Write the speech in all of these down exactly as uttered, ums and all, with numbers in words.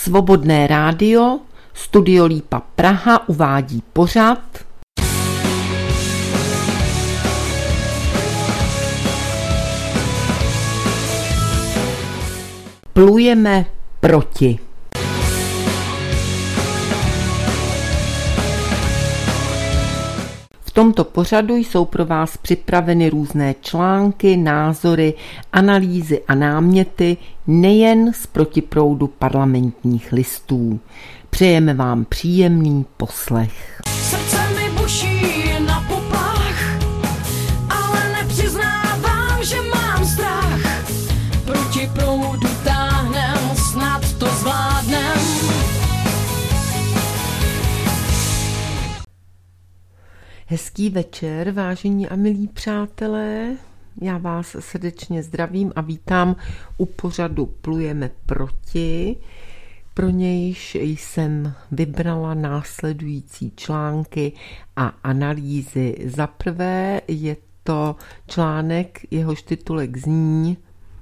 Svobodné rádio, Studio Lípa Praha uvádí pořad Plujeme proti. V tomto pořadu jsou pro vás připraveny různé články, názory, analýzy a náměty nejen z protiproudu Parlamentních listů. Přejeme vám příjemný poslech. Srdce mi buší na poplach, ale nepřiznávám, že mám strach. Proti proudu táhnem, snad to zvládnem. Hezký večer, vážení a milí přátelé. Já vás srdečně zdravím a vítám u pořadu Plujeme proti. Pro nějž jsem vybrala následující články a analýzy. Za prvé je to článek, jehož titulek zní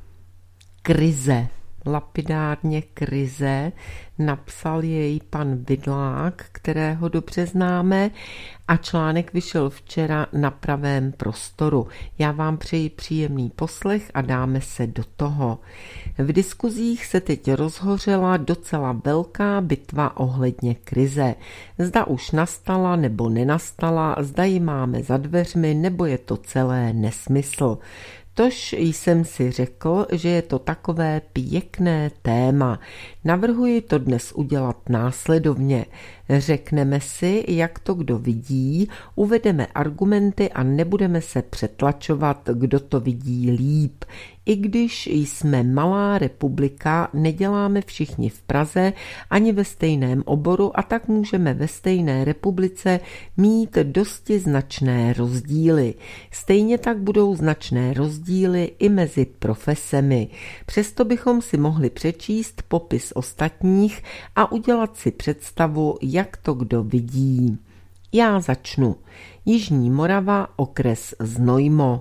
Krize. Lapidárně krize, napsal jej pan Vidlák, kterého dobře známe, a článek vyšel včera na Pravém prostoru. Já vám přeji příjemný poslech a dáme se do toho. V diskuzích se teď rozhořela docela velká bitva ohledně krize. Zda už nastala nebo nenastala, zda ji máme za dveřmi, nebo je to celé nesmysl. Tož jsem si řekl, že je to takové pěkné téma. Navrhuji to dnes udělat následovně. Řekneme si, jak to kdo vidí, uvedeme argumenty a nebudeme se přetlačovat, kdo to vidí líp. I když jsme malá republika, neděláme všichni v Praze ani ve stejném oboru a tak můžeme ve stejné republice mít dosti značné rozdíly. Stejně tak budou značné rozdíly i mezi profesemi. Přesto bychom si mohli přečíst popis ostatních a udělat si představu, jak to kdo vidí. Já začnu. Jižní Morava, okres Znojmo.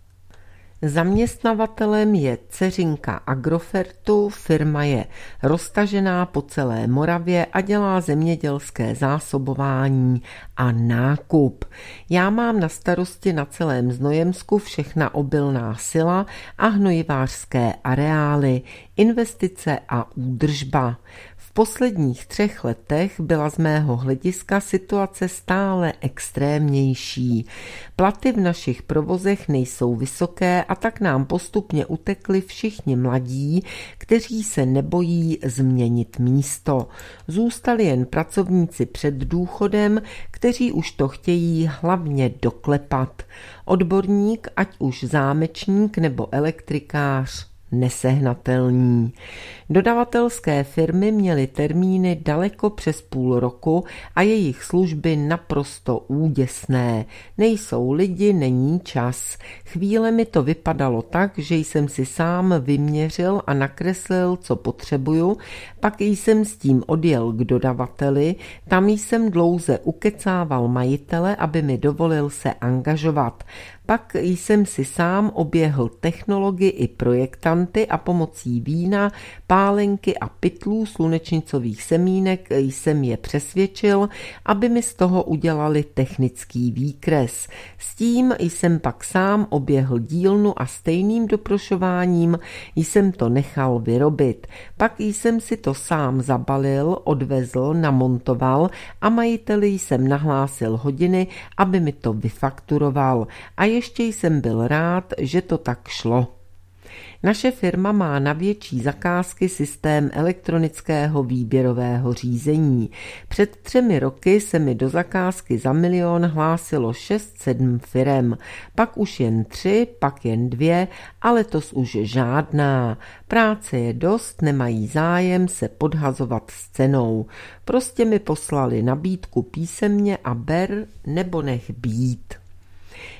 Zaměstnavatelem je dceřinka Agrofertu, firma je roztažená po celé Moravě a dělá zemědělské zásobování a nákup. Já mám na starosti na celém Znojemsku všechna obilná sila a hnojivářské areály, investice a údržba. V posledních třech letech byla z mého hlediska situace stále extrémnější. Platy v našich provozech nejsou vysoké a tak nám postupně utekli všichni mladí, kteří se nebojí změnit místo. Zůstali jen pracovníci před důchodem, kteří už to chtějí hlavně doklepat. Odborník, ať už zámečník nebo elektrikář, nesehnatelní. Dodavatelské firmy měly termíny daleko přes půl roku a jejich služby naprosto úděsné. Nejsou lidi, není čas. Chvíle mi to vypadalo tak, že jsem si sám vyměřil a nakreslil, co potřebuju, pak jsem s tím odjel k dodavateli, tam jsem dlouze ukecával majitele, aby mi dovolil se angažovat. Pak jsem si sám oběhl technology i projektanty a pomocí vína, pálenky a pytlů slunečnicových semínek jsem je přesvědčil, aby mi z toho udělali technický výkres. S tím jsem pak sám oběhl dílnu a stejným doprošováním jsem to nechal vyrobit. Pak jsem si to sám zabalil, odvezl, namontoval a majiteli jsem nahlásil hodiny, aby mi to vyfakturoval. A ještě jsem byl rád, že to tak šlo. Naše firma má na větší zakázky systém elektronického výběrového řízení. Před třemi roky se mi do zakázky za milion hlásilo šest sedm firem, pak už jen tři, pak jen dvě a letos už žádná. Práce je dost, nemají zájem se podhazovat s cenou. Prostě mi poslali nabídku písemně a ber nebo nech být.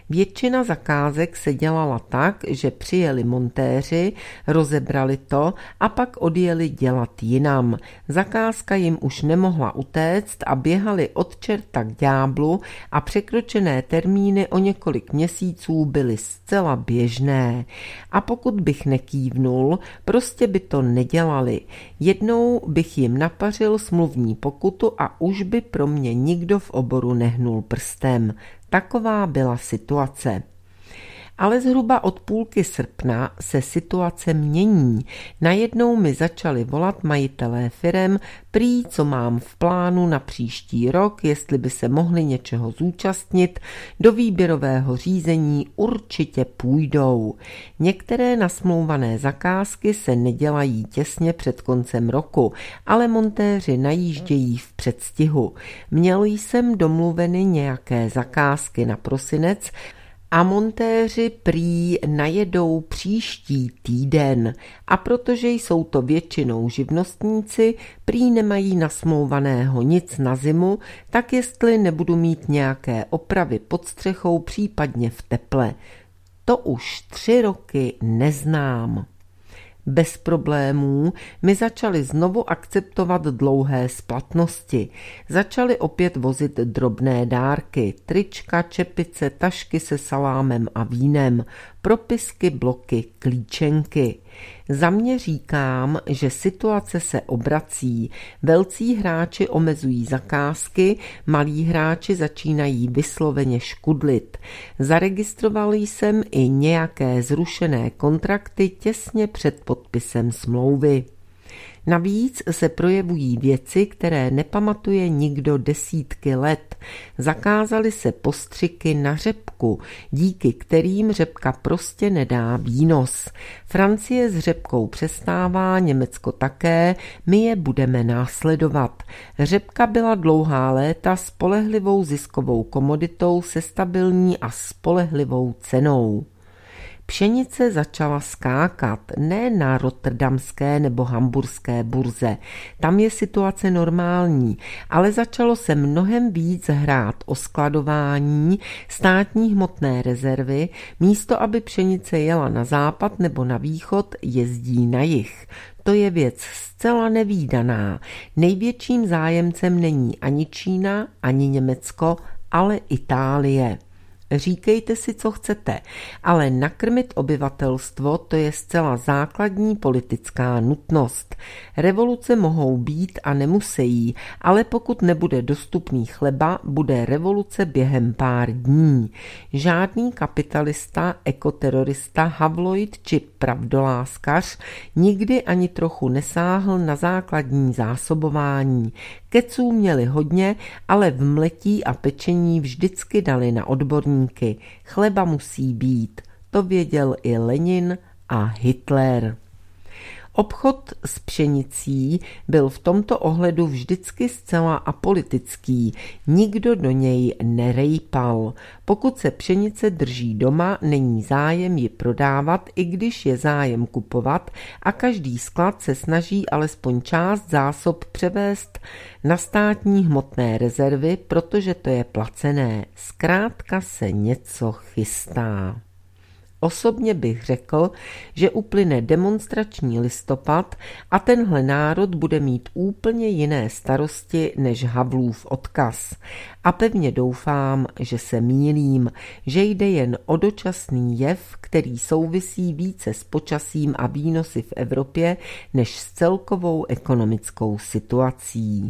Většina zakázek se dělala tak, že přijeli montéři, rozebrali to a pak odjeli dělat jinam. Zakázka jim už nemohla utéct a běhali od čerta k ďáblu a překročené termíny o několik měsíců byly zcela běžné. A pokud bych nekývnul, prostě by to nedělali. Jednou bych jim napařil smluvní pokutu a už by pro mě nikdo v oboru nehnul prstem. Taková byla situace. Ale zhruba od půlky srpna se situace mění. Najednou mi začali volat majitelé firem, prý co mám v plánu na příští rok, jestli by se mohli něčeho zúčastnit, do výběrového řízení určitě půjdou. Některé nasmlouvané zakázky se nedělají těsně před koncem roku, ale montéři najíždějí v předstihu. Měl jsem domluveny nějaké zakázky na prosinec, a montéři prý najedou příští týden a protože jsou to většinou živnostníci, prý nemají nasmlouvaného nic na zimu, tak jestli nebudu mít nějaké opravy pod střechou, případně v teple. To už tři roky neznám. Bez problémů mi začali znovu akceptovat dlouhé splatnosti. Začali opět vozit drobné dárky, trička, čepice, tašky se salámem a vínem, propisky, bloky, klíčenky. Za mě říkám, že situace se obrací. Velcí hráči omezují zakázky, malí hráči začínají vysloveně škudlit. Zaregistroval jsem i nějaké zrušené kontrakty těsně před podpisem smlouvy. Navíc se projevují věci, které nepamatuje nikdo desítky let. Zakázaly se postřiky na řepku, díky kterým řepka prostě nedá výnos. Francie s řepkou přestává, Německo také, my je budeme následovat. Řepka byla dlouhá léta spolehlivou ziskovou komoditou se stabilní a spolehlivou cenou. Pšenice začala skákat, ne na rotterdamské nebo hamburské burze, tam je situace normální, ale začalo se mnohem víc hrát o skladování státní hmotné rezervy, místo aby pšenice jela na západ nebo na východ, jezdí na jih. To je věc zcela nevídaná. Největším zájemcem není ani Čína, ani Německo, ale Itálie. Říkejte si, co chcete, ale nakrmit obyvatelstvo, to je zcela základní politická nutnost. Revoluce mohou být a nemusejí, ale pokud nebude dostupný chleba, bude revoluce během pár dní. Žádný kapitalista, ekoterorista, havloid či pravdoláskař nikdy ani trochu nesáhl na základní zásobování. Keců měli hodně, ale v mletí a pečení vždycky dali na odborníky. Chleba musí být, to věděl i Lenin a Hitler. Obchod s pšenicí byl v tomto ohledu vždycky zcela apolitický, nikdo do něj nerejpal. Pokud se pšenice drží doma, není zájem ji prodávat, i když je zájem kupovat a každý sklad se snaží alespoň část zásob převést na státní hmotné rezervy, protože to je placené. Zkrátka se něco chystá. Osobně bych řekl, že uplyne demonstrační listopad a tenhle národ bude mít úplně jiné starosti než Havlův odkaz. A pevně doufám, že se mýlím, že jde jen o dočasný jev, který souvisí více s počasím a výnosy v Evropě než s celkovou ekonomickou situací.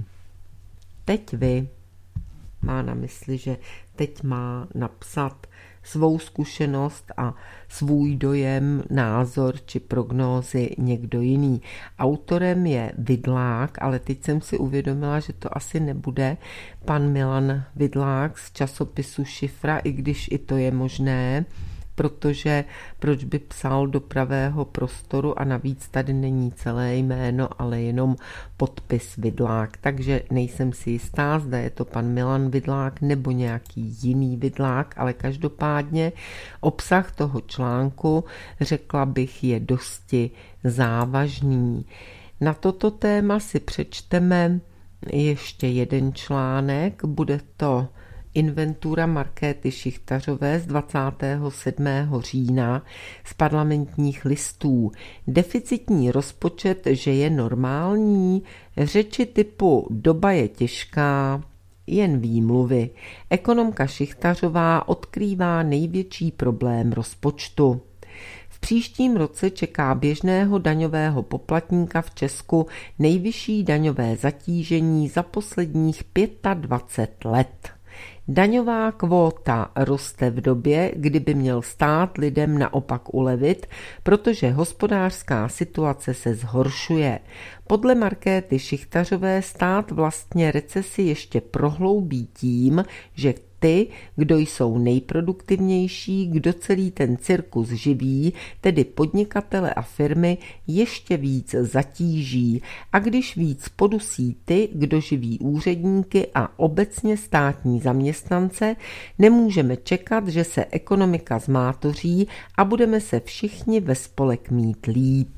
Teď vy. Má na mysli, že teď má napsat svou zkušenost a svůj dojem, názor či prognózy někdo jiný. Autorem je Vidlák, ale teď jsem si uvědomila, že to asi nebude pan Milan Vidlák z časopisu Šifra, i když i to je možné, protože proč by psal do Pravého prostoru a navíc tady není celé jméno, ale jenom podpis Vidlák, takže nejsem si jistá, zda je to pan Milan Vidlák nebo nějaký jiný Vidlák, ale každopádně obsah toho článku, řekla bych, je dosti závažný. Na toto téma si přečteme ještě jeden článek, bude to Inventura Markéty Šichtařové z dvacátého sedmého října z Parlamentních listů. Deficitní rozpočet, že je normální? Řeči typu doba je těžká, jen výmluvy. Ekonomka Šichtařová odkrývá největší problém rozpočtu. V příštím roce čeká běžného daňového poplatníka v Česku nejvyšší daňové zatížení za posledních dvacet pět let. Daňová kvóta roste v době, kdy by měl stát lidem naopak ulevit, protože hospodářská situace se zhoršuje. Podle Markéty Šichtařové stát vlastně recesi ještě prohloubí tím, že ty, kdo jsou nejproduktivnější, kdo celý ten cirkus živí, tedy podnikatele a firmy, ještě víc zatíží. A když víc podusí ty, kdo živí úředníky a obecně státní zaměstnance, nemůžeme čekat, že se ekonomika zmátoří a budeme se všichni ve spolek mít líp.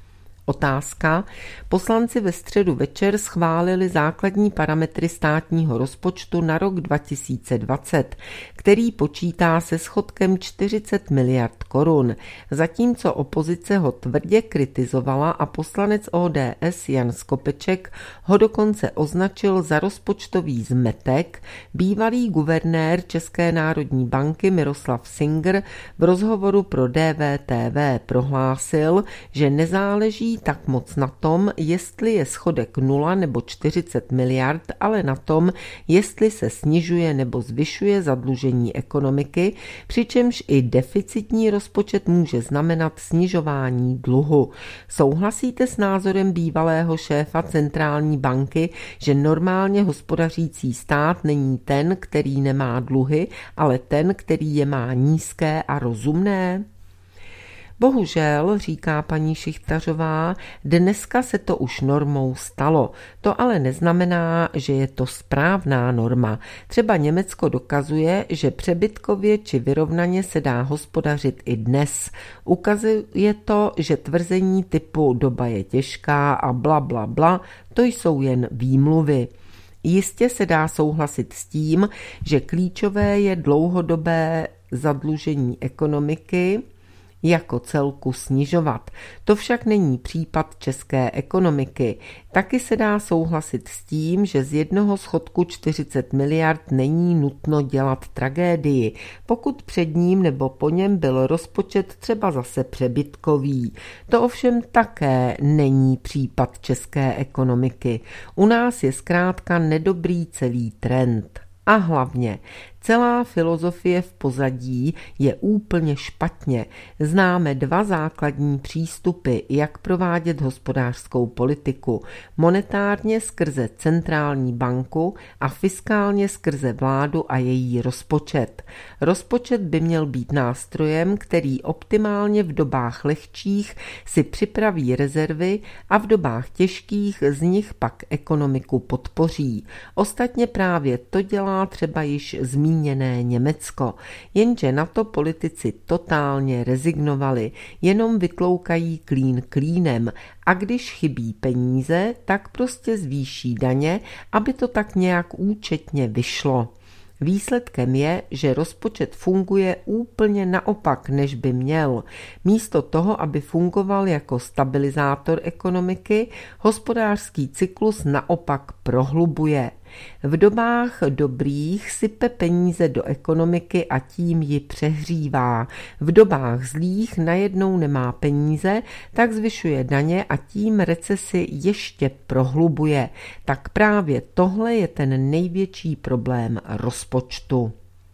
Otázka. Poslanci ve středu večer schválili základní parametry státního rozpočtu na rok dva tisíce dvacet, který počítá se schodkem čtyřicet miliard korun, zatímco opozice ho tvrdě kritizovala a poslanec O D S Jan Skopeček ho dokonce označil za rozpočtový zmetek. Bývalý guvernér České národní banky Miroslav Singer v rozhovoru pro D V T V prohlásil, že nezáleží tak moc na tom, jestli je schodek nula nebo čtyřicet miliard, ale na tom, jestli se snižuje nebo zvyšuje zadlužení ekonomiky, přičemž i deficitní rozpočet může znamenat snižování dluhu. Souhlasíte s názorem bývalého šéfa centrální banky, že normálně hospodařící stát není ten, který nemá dluhy, ale ten, který je má nízké a rozumné? Bohužel, říká paní Šichtařová, dneska se to už normou stalo. To ale neznamená, že je to správná norma. Třeba Německo dokazuje, že přebytkově či vyrovnaně se dá hospodařit i dnes. Ukazuje to, že tvrzení typu doba je těžká a bla bla bla, to jsou jen výmluvy. Jistě se dá souhlasit s tím, že klíčové je dlouhodobé zadlužení ekonomiky, jako celku snižovat. To však není případ české ekonomiky. Taky se dá souhlasit s tím, že z jednoho schodku čtyřicet miliard není nutno dělat tragédii, pokud před ním nebo po něm byl rozpočet třeba zase přebytkový. To ovšem také není případ české ekonomiky. U nás je zkrátka nedobrý celý trend. A hlavně, celá filozofie v pozadí je úplně špatně. Známe dva základní přístupy, jak provádět hospodářskou politiku. Monetárně skrze centrální banku a fiskálně skrze vládu a její rozpočet. Rozpočet by měl být nástrojem, který optimálně v dobách lehčích si připraví rezervy a v dobách těžkých z nich pak ekonomiku podpoří. Ostatně právě to dělá třeba již zmíněné Německo, jenže na to politici totálně rezignovali, jenom vytloukají klín klínem a když chybí peníze, tak prostě zvýší daně, aby to tak nějak účetně vyšlo. Výsledkem je, že rozpočet funguje úplně naopak, než by měl. Místo toho, aby fungoval jako stabilizátor ekonomiky, hospodářský cyklus naopak prohlubuje. V dobách dobrých sype peníze do ekonomiky a tím ji přehřívá. V dobách zlých najednou nemá peníze, tak zvyšuje daně a tím recesi ještě prohlubuje. Tak právě tohle je ten největší problém rozpočtu.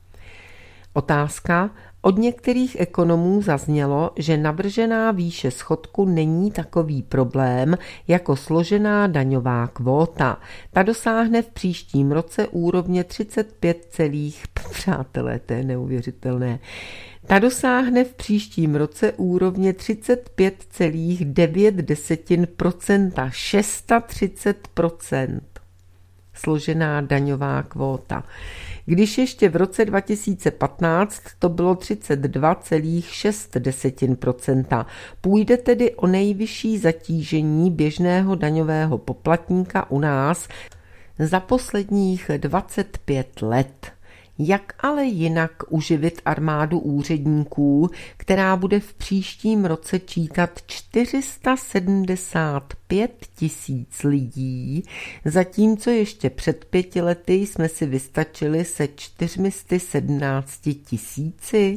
Otázka. Od některých ekonomů zaznělo, že navržená výše schodku není takový problém jako složená daňová kvóta. Ta dosáhne v příštím roce úrovně třicet pět celých... Přátelé, to je neuvěřitelné. Ta dosáhne v příštím roce úrovně třicet pět celá devět procenta, třicet šest procent. Složená daňová kvóta. Když ještě v roce dva tisíce patnáct to bylo třicet dva celá šest procenta. Půjde tedy o nejvyšší zatížení běžného daňového poplatníka u nás za posledních dvacet pět let. Jak ale jinak uživit armádu úředníků, která bude v příštím roce čítat čtyři sta sedmdesát pět tisíc lidí, zatímco ještě před pěti lety jsme si vystačili se čtyřmi sty sedmnácti tisíci?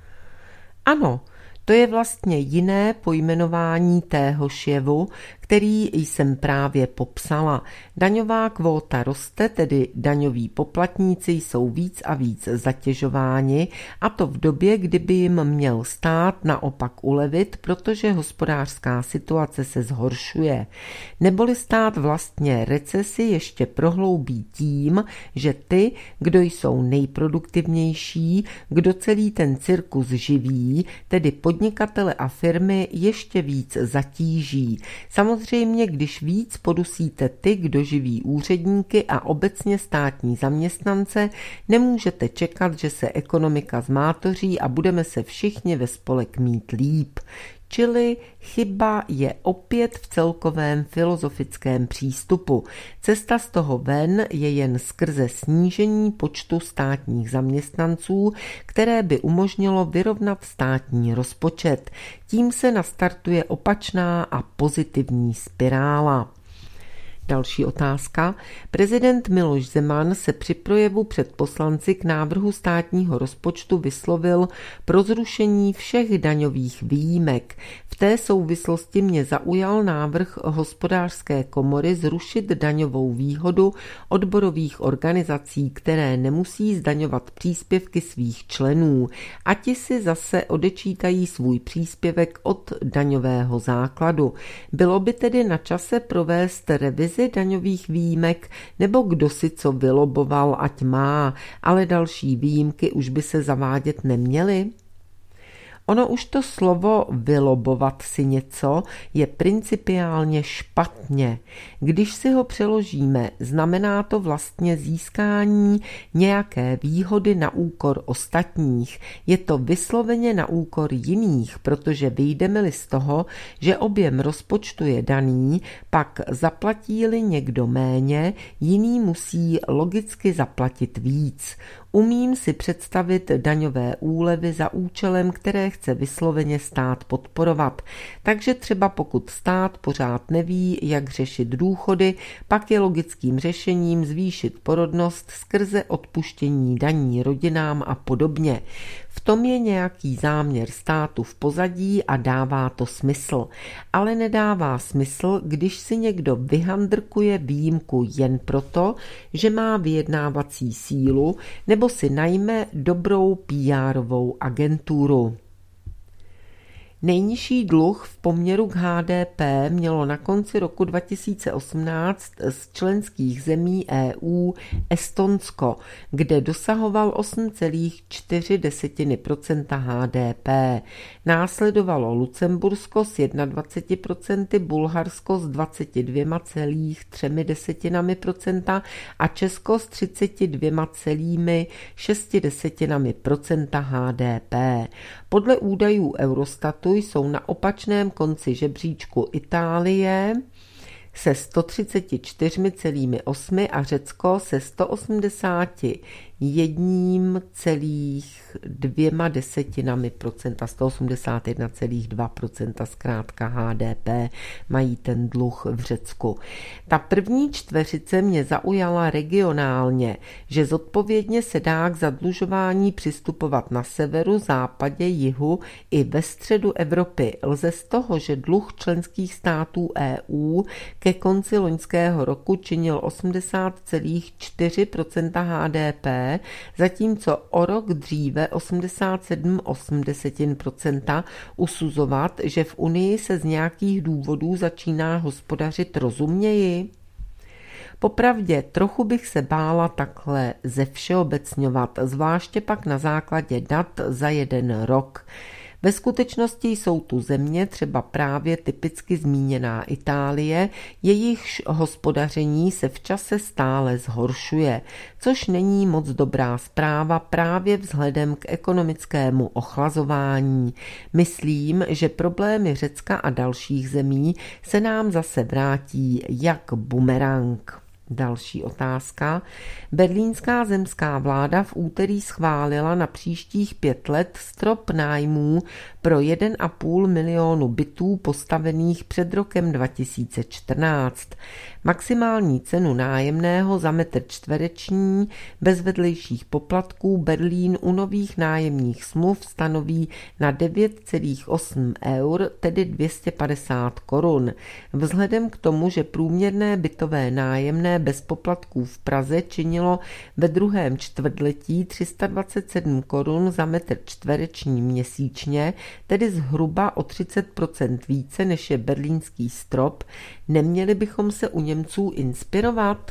Ano, to je vlastně jiné pojmenování téhož jevu, který jsem právě popsala. Daňová kvóta roste, tedy daňoví poplatníci jsou víc a víc zatěžováni, a to v době, kdyby jim měl stát naopak ulevit, protože hospodářská situace se zhoršuje. Neboli stát vlastně recesi ještě prohloubí tím, že ty, kdo jsou nejproduktivnější, kdo celý ten cirkus živí, tedy podnikatele a firmy, ještě víc zatíží. Samozřejmě Samozřejmě, když víc podusíte ty, kdo živí úředníky a obecně státní zaměstnance, nemůžete čekat, že se ekonomika zmátoří a budeme se všichni ve spolek mít líp. Čili chyba je opět v celkovém filozofickém přístupu. Cesta z toho ven je jen skrze snížení počtu státních zaměstnanců, které by umožnilo vyrovnat státní rozpočet. Tím se nastartuje opačná a pozitivní spirála. Další otázka. Prezident Miloš Zeman se při projevu před poslanci k návrhu státního rozpočtu vyslovil pro zrušení všech daňových výjimek. V té souvislosti mě zaujal návrh Hospodářské komory zrušit daňovou výhodu odborových organizací, které nemusí zdaňovat příspěvky svých členů, a ti si zase odečítají svůj příspěvek od daňového základu. Bylo by tedy na čase provést revizi daňových výjimek, nebo kdo si co vyloboval, ať má, ale další výjimky už by se zavádět neměly? Ono už to slovo vylobovat si něco je principiálně špatně. Když si ho přeložíme, znamená to vlastně získání nějaké výhody na úkor ostatních. Je to vysloveně na úkor jiných, protože vyjdeme-li z toho, že objem rozpočtu je daný, pak zaplatí-li někdo méně, jiný musí logicky zaplatit víc. Umím si představit daňové úlevy za účelem, které chce vysloveně stát podporovat. Takže třeba pokud stát pořád neví, jak řešit důchody, pak je logickým řešením zvýšit porodnost skrze odpuštění daní rodinám a podobně. V tom je nějaký záměr státu v pozadí a dává to smysl. Ale nedává smysl, když si někdo vyhandrkuje výjimku jen proto, že má vyjednávací sílu nebo si najme dobrou P R-ovou agenturu. Nejnižší dluh v poměru k H D P mělo na konci roku dva tisíce osmnáct z členských zemí E U Estonsko, kde dosahoval osm celá čtyři procenta H D P. Následovalo Lucembursko s dvaceti jedním procenty, Bulharsko s dvaceti dvěma celá třemi procenta a Česko s třiceti dvěma celá šesti procenta H D P. Podle údajů Eurostatu jsou na opačném konci žebříčku Itálie se sto třiceti čtyřmi celá osmi a Řecko se sto osmdesáti jedním celá dvěma desetinami procenta, sto osmdesát jedna celá dva procenta zkrátka H D P mají ten dluh v Řecku. Ta první čtveřice mě zaujala regionálně, že zodpovědně se dá k zadlužování přistupovat na severu, západě, jihu i ve středu Evropy. Lze z toho, že dluh členských států E U ke konci loňského roku činil osmdesát celá čtyři procenta H D P, zatímco o rok dříve osmdesát sedm celá osm procenta, usuzovat, že v Unii se z nějakých důvodů začíná hospodařit rozumněji? Popravdě trochu bych se bála takhle zevšeobecňovat, zvláště pak na základě dat za jeden rok. Ve skutečnosti jsou tu země, třeba právě typicky zmíněná Itálie, jejichž hospodaření se v čase stále zhoršuje, což není moc dobrá zpráva právě vzhledem k ekonomickému ochlazování. Myslím, že problémy Řecka a dalších zemí se nám zase vrátí jak bumerang. Další otázka. Berlínská zemská vláda v úterý schválila na příštích pět let strop nájmů pro jeden a půl milionu bytů postavených před rokem dva tisíce čtrnáct. Maximální cenu nájemného za metr čtvereční bez vedlejších poplatků Berlín u nových nájemních smluv stanoví na devět celá osm eur, tedy dvě stě padesát korun. Vzhledem k tomu, že průměrné bytové nájemné bez poplatků v Praze činilo ve druhém čtvrtletí tři sta dvacet sedm korun za metr čtvereční měsíčně, tedy zhruba o třicet procent více než je berlínský strop, neměli bychom se u Němců inspirovat?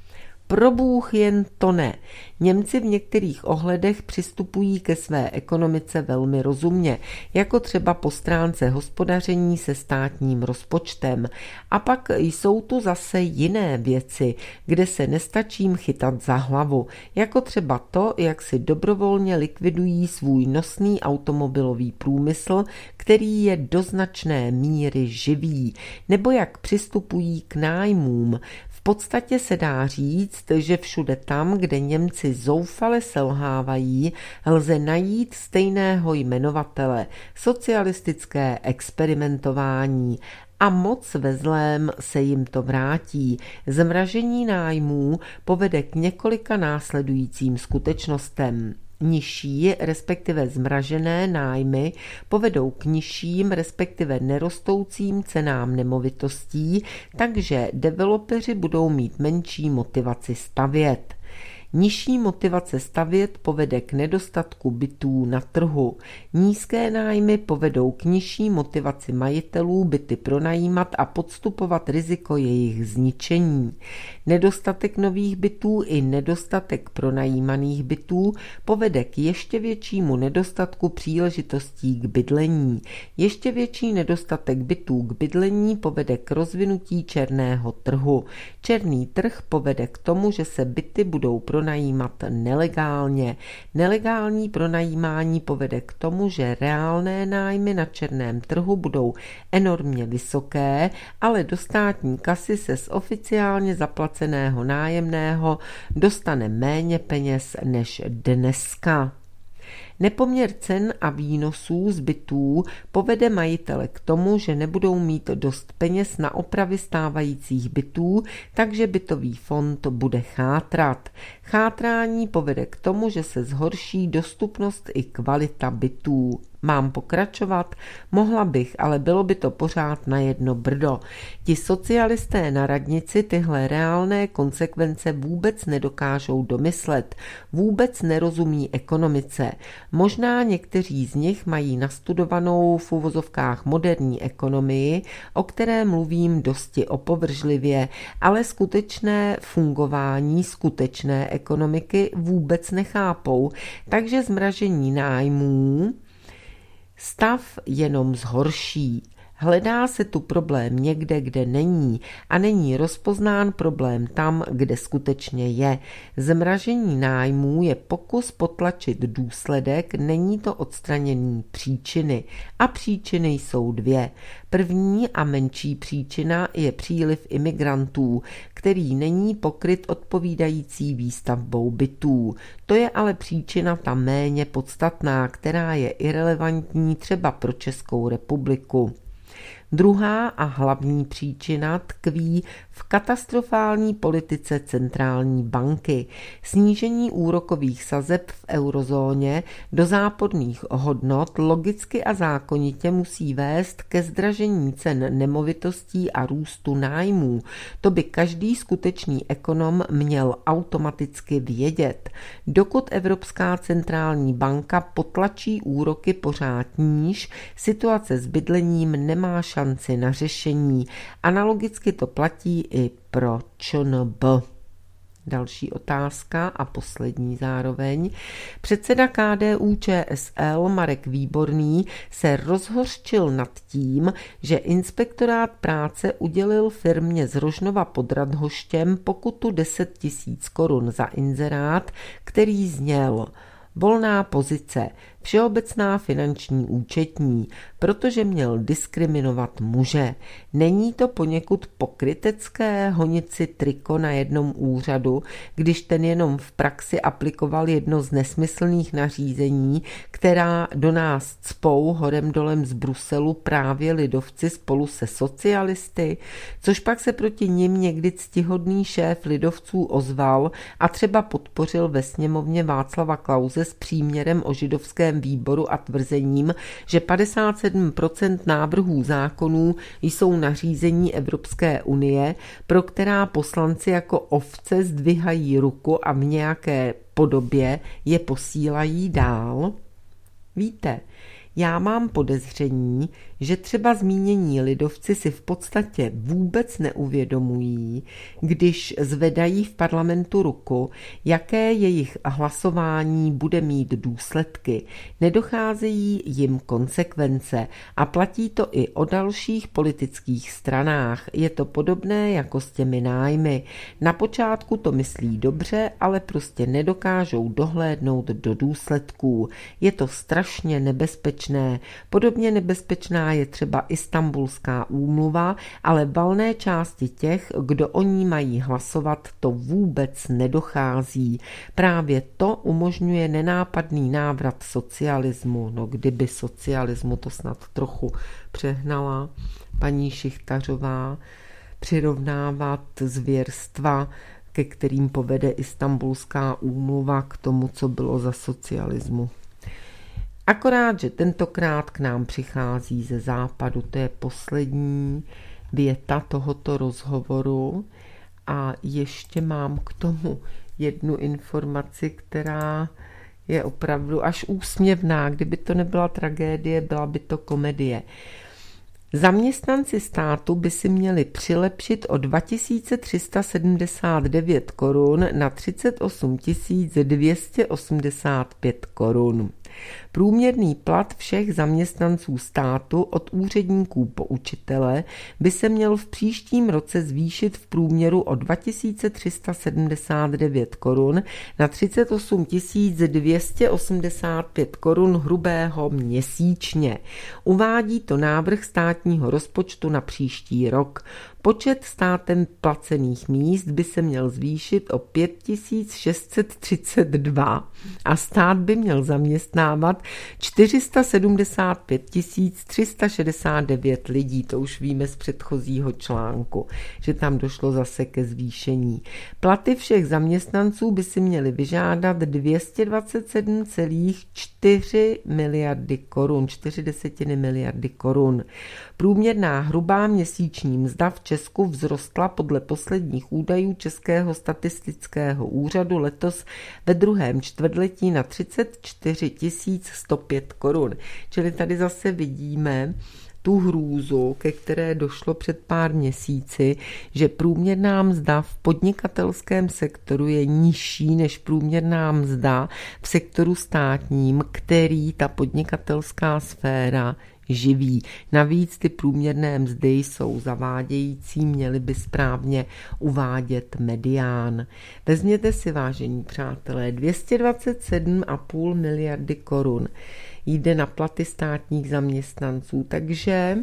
Probůh jen to ne. Němci v některých ohledech přistupují ke své ekonomice velmi rozumně, jako třeba po stránce hospodaření se státním rozpočtem. A pak jsou tu zase jiné věci, kde se nestačím chytat za hlavu, jako třeba to, jak si dobrovolně likvidují svůj nosný automobilový průmysl, který je do značné míry živý, nebo jak přistupují k nájmům. V podstatě se dá říct, že všude tam, kde Němci zoufale selhávají, lze najít stejného jmenovatele, socialistické experimentování. A moc ve zlém se jim to vrátí. Zmražení nájmů povede k několika následujícím skutečnostem. Nižší, respektive zmražené nájmy povedou k nižším, respektive nerostoucím cenám nemovitostí, takže developeři budou mít menší motivaci stavět. Nižší motivace stavět povede k nedostatku bytů na trhu. Nízké nájmy povedou k nižší motivaci majitelů byty pronajímat a podstupovat riziko jejich zničení. Nedostatek nových bytů i nedostatek pronajímaných bytů povede k ještě většímu nedostatku příležitostí k bydlení. Ještě větší nedostatek bytů k bydlení povede k rozvinutí černého trhu. Černý trh povede k tomu, že se byty budou pronajímat nelegálně. Nelegální pronajímání povede k tomu, že reálné nájmy na černém trhu budou enormně vysoké, ale do státní kasy se z oficiálně zaplaceného nájemného dostane méně peněz než dneska. Nepoměr cen a výnosů z bytů povede majitele k tomu, že nebudou mít dost peněz na opravy stávajících bytů, takže bytový fond bude chátrat. Chátrání povede k tomu, že se zhorší dostupnost i kvalita bytů. Mám pokračovat? Mohla bych, ale bylo by to pořád na jedno brdo. Ti socialisté na radnici tyhle reálné konsekvence vůbec nedokážou domyslet, vůbec nerozumí ekonomice. Možná někteří z nich mají nastudovanou v uvozovkách moderní ekonomii, o které mluvím dosti opovržlivě, ale skutečné fungování skutečné ekonomiky vůbec nechápou, takže zmražení nájmů stav jenom zhorší. Hledá se tu problém někde, kde není a není rozpoznán problém tam, kde skutečně je. Zmražení nájmů je pokus potlačit důsledek, není to odstranění příčiny. A příčiny jsou dvě. První a menší příčina je příliv imigrantů, který není pokryt odpovídající výstavbou bytů. To je ale příčina ta méně podstatná, která je irelevantní třeba pro Českou republiku. Druhá a hlavní příčina tkví v katastrofální politice centrální banky. Snížení úrokových sazeb v eurozóně do záporných hodnot logicky a zákonitě musí vést ke zdražení cen nemovitostí a růstu nájmů. To by každý skutečný ekonom měl automaticky vědět. Dokud Evropská centrální banka potlačí úroky pořád níž, situace s bydlením nemá šanci na řešení. Analogicky to platí i pro ČNB. Další otázka a poslední zároveň. Předseda K D U Č S L Marek Výborný se rozhořčil nad tím, že inspektorát práce udělil firmě z Rožnova pod Radhoštěm pokutu deset tisíc korun za inzerát, který zněl: volná pozice. Všeobecná finanční účetní, protože měl diskriminovat muže. Není to poněkud pokrytecké honit si triko na jednom úřadu, když ten jenom v praxi aplikoval jedno z nesmyslných nařízení, která do nás cpou horem dolem z Bruselu právě lidovci spolu se socialisty, což pak se proti nim někdy ctihodný šéf lidovců ozval a třeba podpořil ve sněmovně Václava Klause s příměrem o židovském výboru a tvrzením, že padesát sedm procent návrhů zákonů jsou nařízení Evropské unie, pro která poslanci jako ovce zdvihají ruku a v nějaké podobě je posílají dál. Víte, já mám podezření, že třeba zmínění lidovci si v podstatě vůbec neuvědomují, když zvedají v parlamentu ruku, jaké jejich hlasování bude mít důsledky. Nedocházejí jim konsekvence a platí to i o dalších politických stranách. Je to podobné jako s těmi nájmy. Na počátku to myslí dobře, ale prostě nedokážou dohlédnout do důsledků. Je to strašně nebezpečné. Podobně nebezpečná je třeba Istanbulská úmluva, ale valné části těch, kdo o ní mají hlasovat, to vůbec nedochází. Právě to umožňuje nenápadný návrat socialismu. No kdyby socialismu, to snad trochu přehnala paní Šichtařová, přirovnávat zvěrstva, ke kterým povede Istanbulská úmluva, k tomu, co bylo za socialismu. Akorát, že tentokrát k nám přichází ze západu, to je poslední věta tohoto rozhovoru a ještě mám k tomu jednu informaci, která je opravdu až úsměvná. Kdyby to nebyla tragédie, byla by to komedie. Zaměstnanci státu by si měli přilepšit o dva tisíce tři sta sedmdesát devět korun na třicet osm tisíc dvě stě osmdesát pět korun. Průměrný plat všech zaměstnanců státu od úředníků po učitele by se měl v příštím roce zvýšit v průměru o dva tisíce tři sta sedmdesát devět korun na třicet osm tisíc dvě stě osmdesát pět korun hrubého měsíčně. Uvádí to návrh státního rozpočtu na příští rok. Počet státem placených míst by se měl zvýšit o pět tisíc šest set třicet dva a stát by měl zaměstnávat čtyři sta sedmdesát pět tisíc tři sta šedesát devět lidí. To už víme z předchozího článku, že tam došlo zase ke zvýšení. Platy všech zaměstnanců by si měly vyžádat dvě stě dvacet sedm celá čtyři miliardy korun, čtyři desetiny miliardy korun. Průměrná hrubá měsíční mzda v Česku vzrostla podle posledních údajů Českého statistického úřadu letos ve druhém čtvrtletí na třicet čtyři tisíc sto pět korun. Čili tady zase vidíme tu hrůzu, ke které došlo před pár měsíci, že průměrná mzda v podnikatelském sektoru je nižší než průměrná mzda v sektoru státním, který ta podnikatelská sféra živí. Navíc ty průměrné mzdy jsou zavádějící, měly by správně uvádět medián. Vezměte si, vážení přátelé, dvě stě dvacet sedm celá pět miliardy korun jde na platy státních zaměstnanců, takže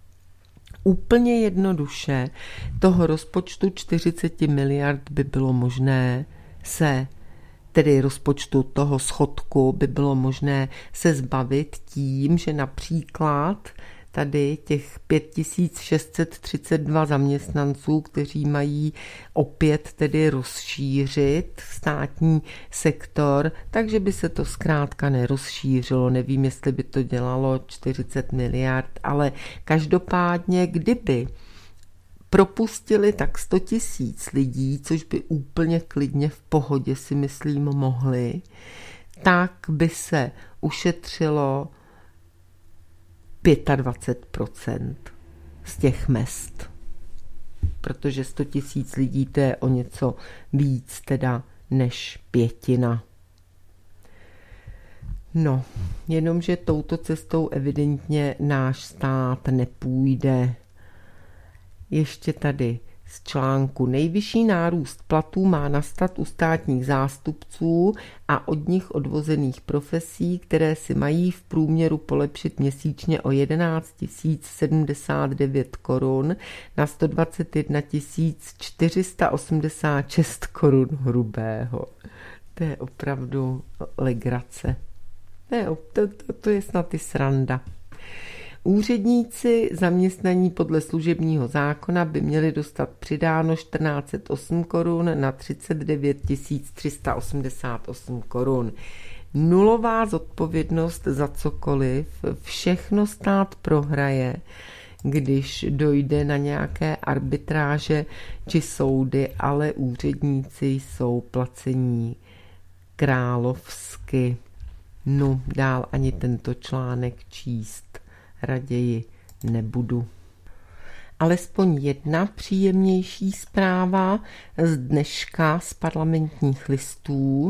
úplně jednoduše toho rozpočtu čtyřicet miliard by bylo možné se tedy rozpočtu toho schodku by bylo možné se zbavit tím, že například tady těch pět tisíc šest set třicet dva zaměstnanců, kteří mají opět tedy rozšířit státní sektor, takže by se to zkrátka nerozšířilo. Nevím, jestli by to dělalo čtyřicet miliard, ale každopádně, kdyby propustili tak sto tisíc lidí, což by úplně klidně v pohodě si myslím mohli, tak by se ušetřilo dvacet pět procent z těch mezd. Protože sto tisíc lidí to je o něco víc teda než pětina. No, jenomže touto cestou evidentně náš stát nepůjde. Ještě tady Z článku: nejvyšší nárůst platů má nastat u státních zástupců a od nich odvozených profesí, které si mají v průměru polepšit měsíčně o jedenáct tisíc sedmdesát devět korun na sto dvacet jedna tisíc čtyři sta osmdesát šest korun hrubého. To je opravdu legrace. To je, to, to, to je snad i sranda. Úředníci zaměstnaní podle služebního zákona by měli dostat přidáno tisíc čtyři sta osm korun na třicet devět tisíc tři sta osmdesát osm korun. Nulová zodpovědnost za cokoliv, všechno stát prohraje, když dojde na nějaké arbitráže či soudy, ale úředníci jsou placení královsky. No, dál ani tento článek číst raději nebudu. Alespoň jedna příjemnější zpráva z dneška z Parlamentních listů.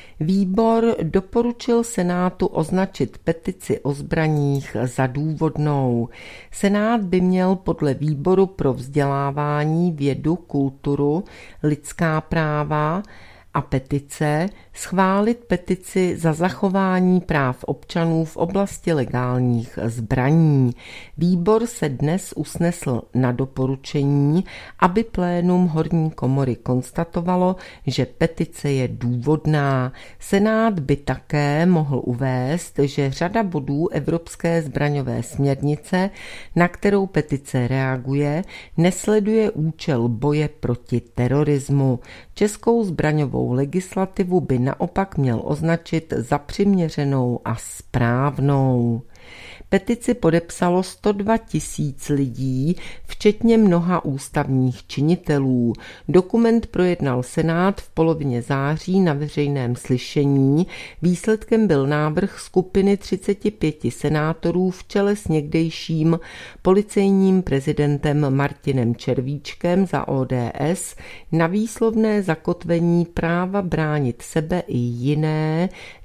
Výbor doporučil Senátu označit petici o zbraních za důvodnou. Senát by měl podle Výboru pro vzdělávání, vědu, kulturu, lidská práva a petice schválit petici za zachování práv občanů v oblasti legálních zbraní. Výbor se dnes usnesl na doporučení, aby plénum horní komory konstatovalo, že petice je důvodná. Senát by také mohl uvést, že řada bodů Evropské zbraňové směrnice, na kterou petice reaguje, nesleduje účel boje proti terorismu. Českou zbraňovou legislativu by naopak měl označit za přiměřenou a správnou. Petici podepsalo sto dva tisíc lidí, včetně mnoha ústavních činitelů. Dokument projednal Senát v polovině září na veřejném slyšení. Výsledkem byl návrh skupiny třiceti pěti senátorů v čele s někdejším policejním prezidentem Martinem Červíčkem za O D S na výslovné zakotvení práva bránit sebe i jiné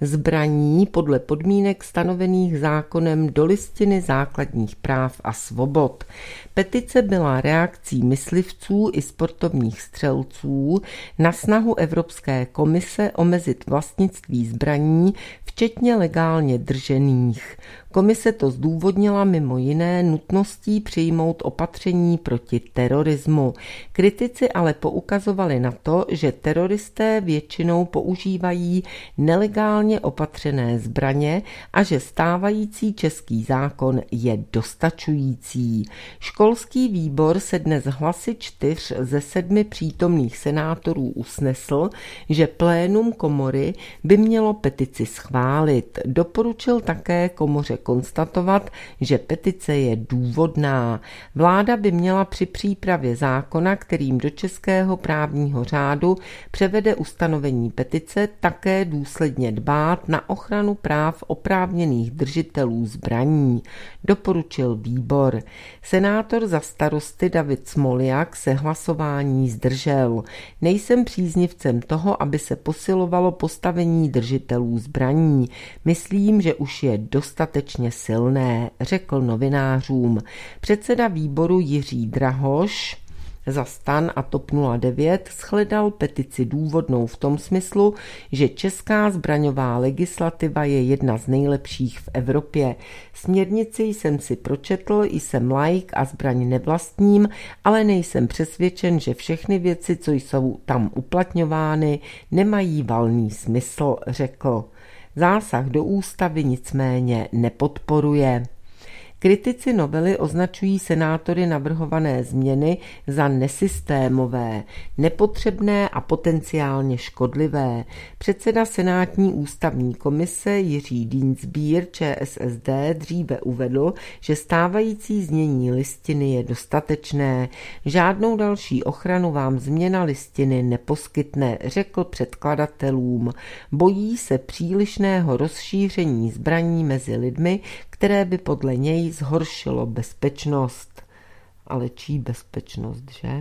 zbraní podle podmínek stanovených zákonem do Listiny základních práv a svobod. Petice byla reakcí myslivců i sportovních střelců na snahu Evropské komise omezit vlastnictví zbraní, včetně legálně držených. Komise to zdůvodnila mimo jiné nutností přijmout opatření proti terorismu. Kritici ale poukazovali na to, že teroristé většinou používají nelegálně opatřené zbraně a že stávající český zákon je dostačující. Školský výbor se dnes hlasy čtyř ze sedmi přítomných senátorů usnesl, že plénum komory by mělo petici schválit. Doporučil také komoře konstatovat, že petice je důvodná. Vláda by měla při přípravě zákona, kterým do českého právního řádu převede ustanovení petice, také důsledně dbát na ochranu práv oprávněných držitelů zbraní, doporučil výbor. Senátor za Starosty David Smoljak se hlasování zdržel. Nejsem příznivcem toho, aby se posilovalo postavení držitelů zbraní. Myslím, že už je dostatečně silné, řekl novinářům. Předseda výboru Jiří Drahoš za STAN a TOP nula devět shledal petici důvodnou v tom smyslu, že česká zbraňová legislativa je jedna z nejlepších v Evropě. Směrnici jsem si pročetl, jsem laik a zbraň nevlastním, ale nejsem přesvědčen, že všechny věci, co jsou tam uplatňovány, nemají valný smysl, řekl. Zásah do ústavy nicméně nepodporuje. Kritici novely označují senátory navrhované změny za nesystémové, nepotřebné a potenciálně škodlivé. Předseda senátní ústavní komise Jiří Dienstbier ČSSD dříve uvedl, že stávající znění listiny je dostatečné. Žádnou další ochranu vám změna listiny neposkytne, řekl předkladatelům. Bojí se přílišného rozšíření zbraní mezi lidmi, které by podle něj zhoršilo bezpečnost. Ale čí bezpečnost, že?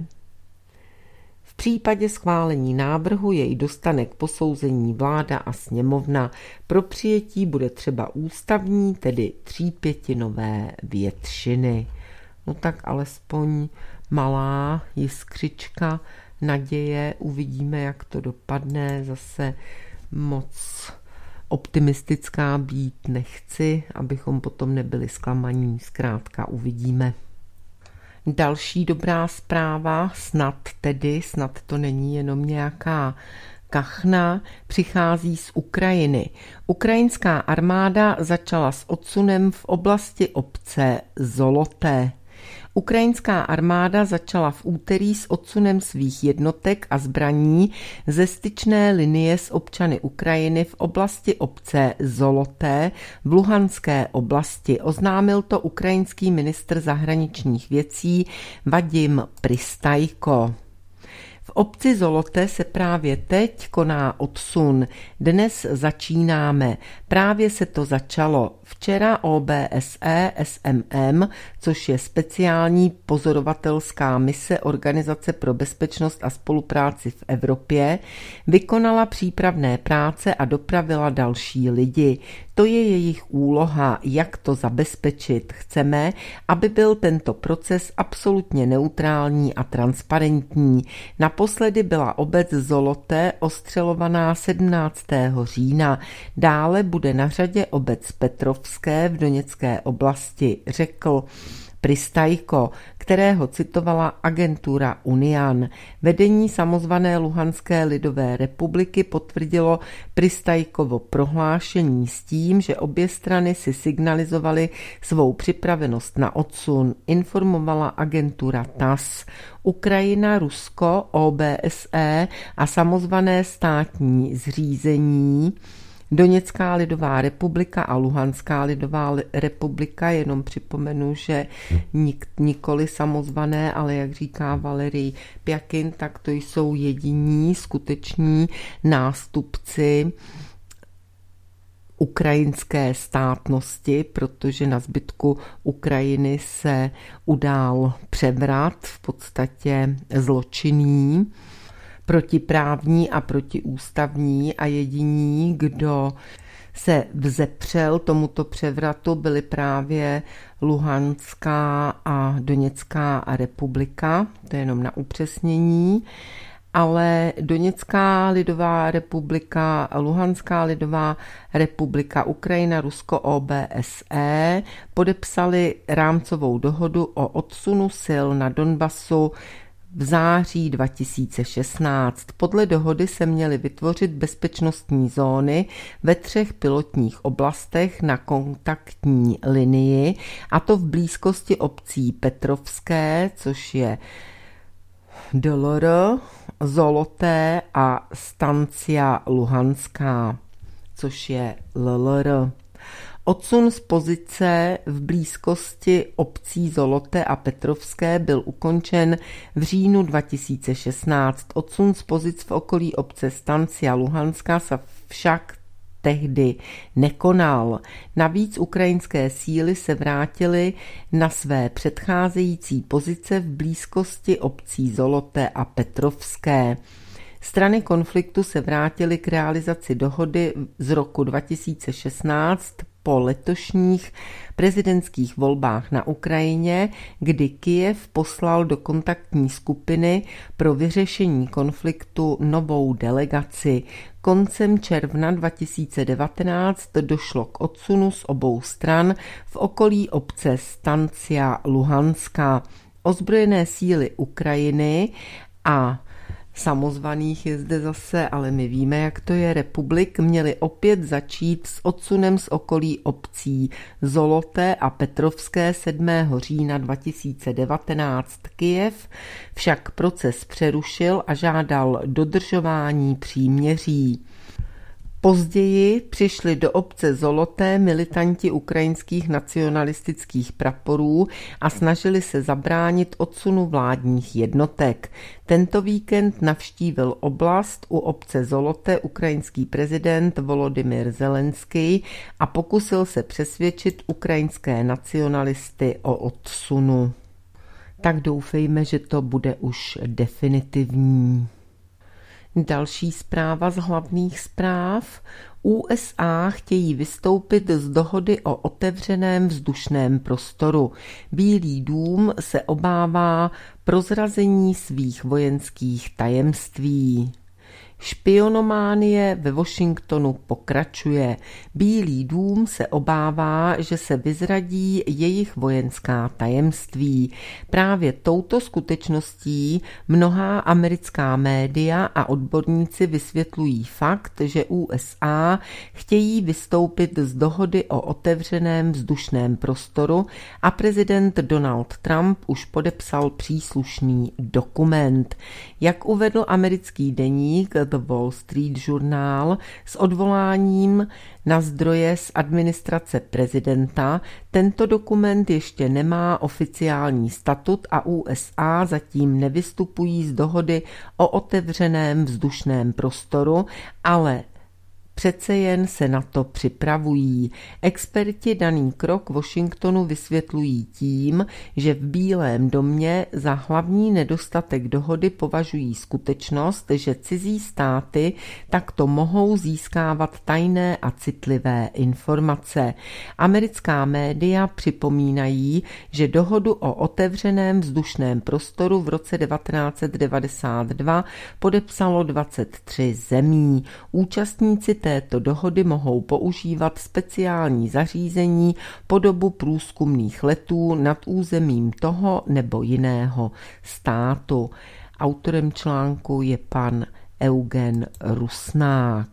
V případě schválení návrhu jej dostane k posouzení vláda a sněmovna. Pro přijetí bude třeba ústavní, tedy třípětinové většiny. No tak alespoň malá jiskřička naděje. Uvidíme, jak to dopadne. Zase moc optimistická být nechci, abychom potom nebyli zklamaní. Zkrátka uvidíme. Další dobrá zpráva, snad tedy, snad to není jenom nějaká kachna, přichází z Ukrajiny. Ukrajinská armáda začala s odsunem v oblasti obce Zoloté. Ukrajinská armáda začala v úterý s odsunem svých jednotek a zbraní ze styčné linie s občany Ukrajiny v oblasti obce Zoloté v Luhanské oblasti. Oznámil to ukrajinský ministr zahraničních věcí Vadim Pristajko. V obci Zoloté se právě teď koná odsun. Dnes začínáme. Právě se to začalo. Včera O B S E S M M, což je speciální pozorovatelská mise Organizace pro bezpečnost a spolupráci v Evropě, vykonala přípravné práce a dopravila další lidi. To je jejich úloha, jak to zabezpečit. Chceme, aby byl tento proces absolutně neutrální a transparentní. Naposledy byla obec Zoloté ostřelovaná sedmnáctého října. Dále bude na řadě obec Petrovské v Doněcké oblasti, řekl Pristajko, kterého citovala agentura Unian. Vedení samozvané Luhanské lidové republiky potvrdilo Pristajkovo prohlášení s tím, že obě strany si signalizovaly svou připravenost na odsun, informovala agentura T A S S. Ukrajina, Rusko, O B S E a samozvané státní zřízení Doněcká lidová republika a Luhanská lidová republika, jenom připomenu, že nik, nikoli samozvané, ale jak říká Valerij Pjakin, tak to jsou jediní skuteční nástupci ukrajinské státnosti, protože na zbytku Ukrajiny se udál převrat, v podstatě zločinný, protiprávní a protiústavní, a jediní, kdo se vzepřel tomuto převratu, byly právě Luhanská a Doněcká republika, to je jenom na upřesnění, ale Doněcká lidová republika, Luhanská lidová republika, Ukrajina, Rusko, O B S E podepsali rámcovou dohodu o odsunu sil na Donbasu v září dva tisíce šestnáct. Podle dohody se měly vytvořit bezpečnostní zóny ve třech pilotních oblastech na kontaktní linii, a to v blízkosti obcí Petrovské, což je D L R, Zoloté a Stancia Luhanská, což je L L R. Odsun z pozice v blízkosti obcí Zoloté a Petrovské byl ukončen v říjnu dva tisíce šestnáct. Odsun z pozic v okolí obce Stancia Luhanská se však tehdy nekonal. Navíc ukrajinské síly se vrátily na své předcházející pozice v blízkosti obcí Zoloté a Petrovské. Strany konfliktu se vrátily k realizaci dohody z roku dva tisíce šestnáct po letošních prezidentských volbách na Ukrajině, kdy Kyjev poslal do kontaktní skupiny pro vyřešení konfliktu novou delegaci. Koncem června dva tisíce devatenáct došlo k odsunu z obou stran v okolí obce Stancia Luhanská. Ozbrojené síly Ukrajiny a samozvaných je zde zase, ale my víme, jak to je, republik, měli opět začít s odsunem z okolí obcí Zoloté a Petrovské sedmého října dva tisíce devatenáct. Kyjev však proces přerušil a žádal dodržování příměří. Později přišli do obce Zoloté militanti ukrajinských nacionalistických praporů a snažili se zabránit odsunu vládních jednotek. Tento víkend navštívil oblast u obce Zoloté ukrajinský prezident Volodymyr Zelenský a pokusil se přesvědčit ukrajinské nacionalisty o odsunu. Tak doufejme, že to bude už definitivní. Další zpráva z hlavních zpráv. U S A chtějí vystoupit z dohody o otevřeném vzdušném prostoru. Bílý dům se obává prozrazení svých vojenských tajemství. Špionománie ve Washingtonu pokračuje. Bílý dům se obává, že se vyzradí jejich vojenská tajemství. Právě touto skutečností mnohá americká média a odborníci vysvětlují fakt, že U S A chtějí vystoupit z dohody o otevřeném vzdušném prostoru a prezident Donald Trump už podepsal příslušný dokument. Jak uvedl americký deník The Wall Street Journal s odvoláním na zdroje z administrace prezidenta, tento dokument ještě nemá oficiální statut a U S A zatím nevystupují z dohody o otevřeném vzdušném prostoru, ale přece jen se na to připravují. Experti daný krok Washingtonu vysvětlují tím, že v Bílém domě za hlavní nedostatek dohody považují skutečnost, že cizí státy takto mohou získávat tajné a citlivé informace. Americká média připomínají, že dohodu o otevřeném vzdušném prostoru v roce devatenáct set devadesát dva podepsalo dvacet tři zemí. Účastníci této dohody mohou používat speciální zařízení po dobu průzkumných letů nad územím toho nebo jiného státu. Autorem článku je pan Eugen Rusnák.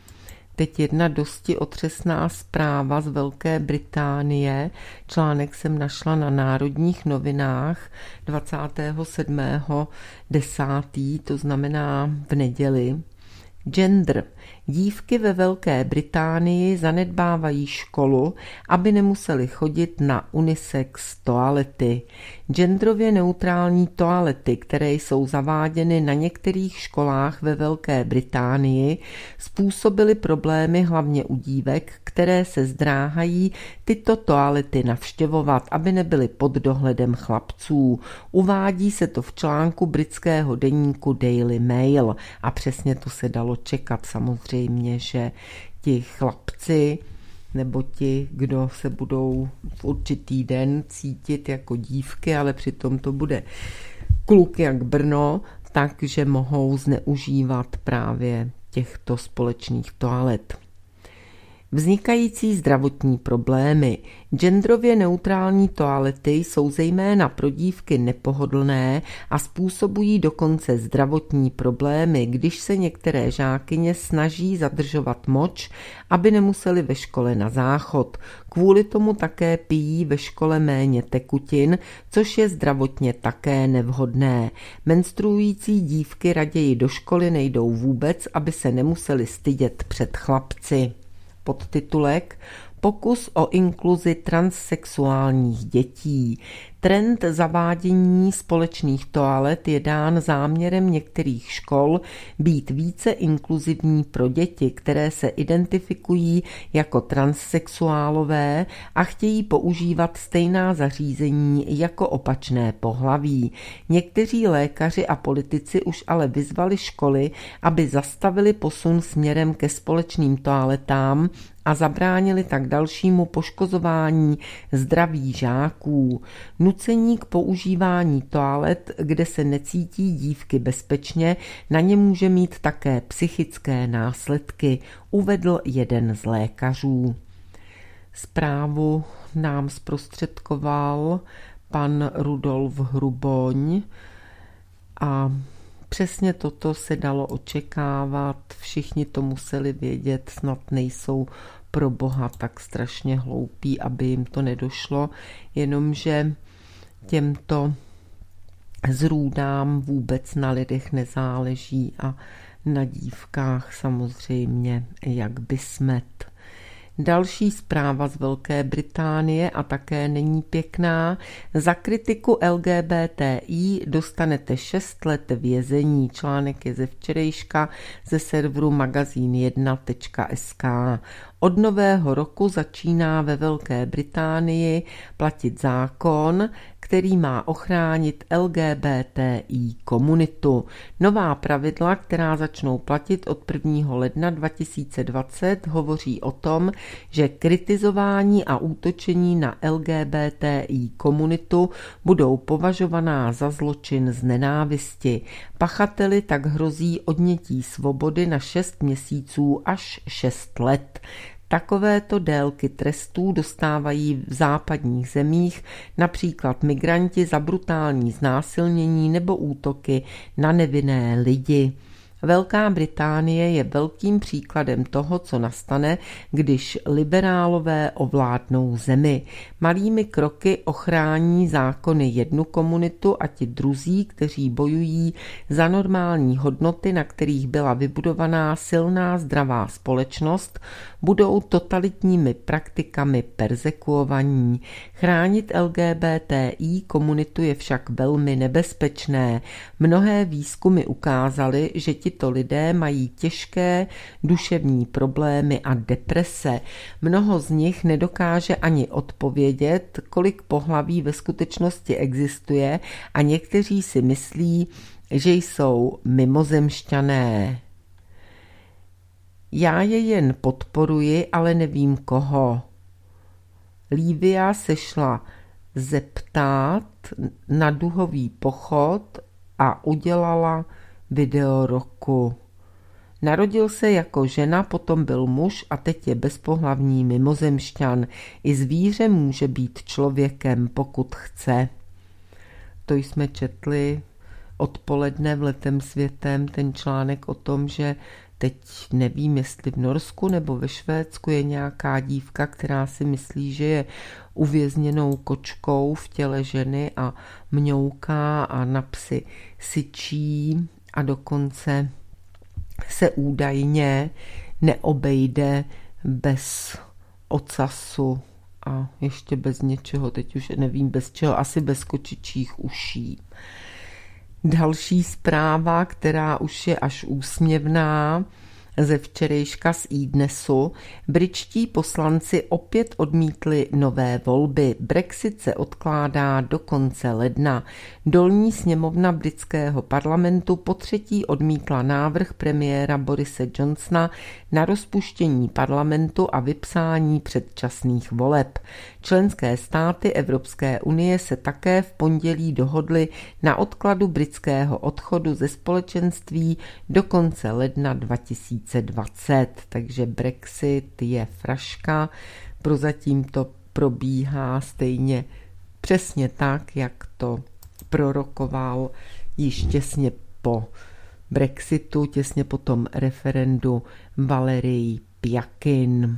Teď jedna dosti otřesná zpráva z Velké Británie. Článek jsem našla na Národních novinách dvacátého sedmého desátého, to znamená v neděli. Gender. Dívky ve Velké Británii zanedbávají školu, aby nemuseli chodit na unisex toalety. Genderově neutrální toalety, které jsou zaváděny na některých školách ve Velké Británii, způsobily problémy hlavně u dívek, které se zdráhají tyto toalety navštěvovat, aby nebyly pod dohledem chlapců. Uvádí se to v článku britského deníku Daily Mail a přesně to se dalo čekat samozřejmě. Samozřejmě, že ti chlapci nebo ti, kdo se budou v určitý den cítit jako dívky, ale přitom to bude kluk jak Brno, takže mohou zneužívat právě těchto společných toalet. Vznikající zdravotní problémy. Genderově neutrální toalety jsou zejména pro dívky nepohodlné a způsobují dokonce zdravotní problémy, když se některé žákyně snaží zadržovat moč, aby nemuseli ve škole na záchod. Kvůli tomu také pijí ve škole méně tekutin, což je zdravotně také nevhodné. Menstruující dívky raději do školy nejdou vůbec, aby se nemuseli stydět před chlapci. Podtitulek Pokus o inkluzi transsexuálních dětí. Trend zavádění společných toalet je dán záměrem některých škol být více inkluzivní pro děti, které se identifikují jako transsexuálové a chtějí používat stejná zařízení jako opačné pohlaví. Někteří lékaři a politici už ale vyzvali školy, aby zastavili posun směrem ke společným toaletám a zabránili tak dalšímu poškozování zdraví žáků. Nucení k používání toalet, kde se necítí dívky bezpečně, na ně může mít také psychické následky, uvedl jeden z lékařů. Zprávu nám zprostředkoval pan Rudolf Hruboň a přesně toto se dalo očekávat, všichni to museli vědět, snad nejsou pro Boha tak strašně hloupí, aby jim to nedošlo, jenomže těmto zrůdám vůbec na lidech nezáleží a na dívkách samozřejmě jak by smet. Další zpráva z Velké Británie a také není pěkná. Za kritiku L G B T I dostanete šest let vězení. Článek je ze včerejška ze serveru magazín jedna tečka es ká. Od nového roku začíná ve Velké Británii platit zákon, který má ochránit L G B T I komunitu. Nová pravidla, která začnou platit od prvního ledna dva tisíce dvacet, hovoří o tom, že kritizování a útočení na L G B T I komunitu budou považovaná za zločin z nenávisti. Pachateli tak hrozí odnětí svobody na šest měsíců až šest let. Takovéto délky trestů dostávají v západních zemích například migranti za brutální znásilnění nebo útoky na nevinné lidi. Velká Británie je velkým příkladem toho, co nastane, když liberálové ovládnou zemi. Malými kroky ochrání zákony jednu komunitu a ti druzí, kteří bojují za normální hodnoty, na kterých byla vybudovaná silná zdravá společnost, budou totalitními praktikami perzekuovaní. Chránit L G B T I komunitu je však velmi nebezpečné. Mnohé výzkumy ukázaly, že tito lidé mají těžké duševní problémy a deprese. Mnoho z nich nedokáže ani odpovědět, kolik pohlaví ve skutečnosti existuje, a někteří si myslí, že jsou mimozemšťané. Já je jen podporuji, ale nevím koho. Lívia se šla zeptat na duhový pochod a udělala video roku. Narodil se jako žena, potom byl muž a teď je bezpohlavní mimozemšťan. I zvíře může být člověkem, pokud chce. To jsme četli odpoledne v Letem světem, ten článek o tom, že teď nevím, jestli v Norsku nebo ve Švédsku je nějaká dívka, která si myslí, že je uvězněnou kočkou v těle ženy a mňouká a na psy syčí a dokonce se údajně neobejde bez ocasu a ještě bez něčeho, teď už nevím bez čeho, asi bez kočičích uší. Další zpráva, která už je až úsměvná, ze včerejška z iDnesu. Britští poslanci opět odmítli nové volby. Brexit se odkládá do konce ledna. Dolní sněmovna britského parlamentu potřetí odmítla návrh premiéra Borise Johnsona na rozpuštění parlamentu a vypsání předčasných voleb. Členské státy Evropské unie se také v pondělí dohodly na odkladu britského odchodu ze společenství do konce ledna dva tisíce dvacet, takže Brexit je fraška, prozatím to probíhá stejně přesně tak, jak to prorokoval již těsně po Brexitu, těsně po tom referendu Valerij Pjakin.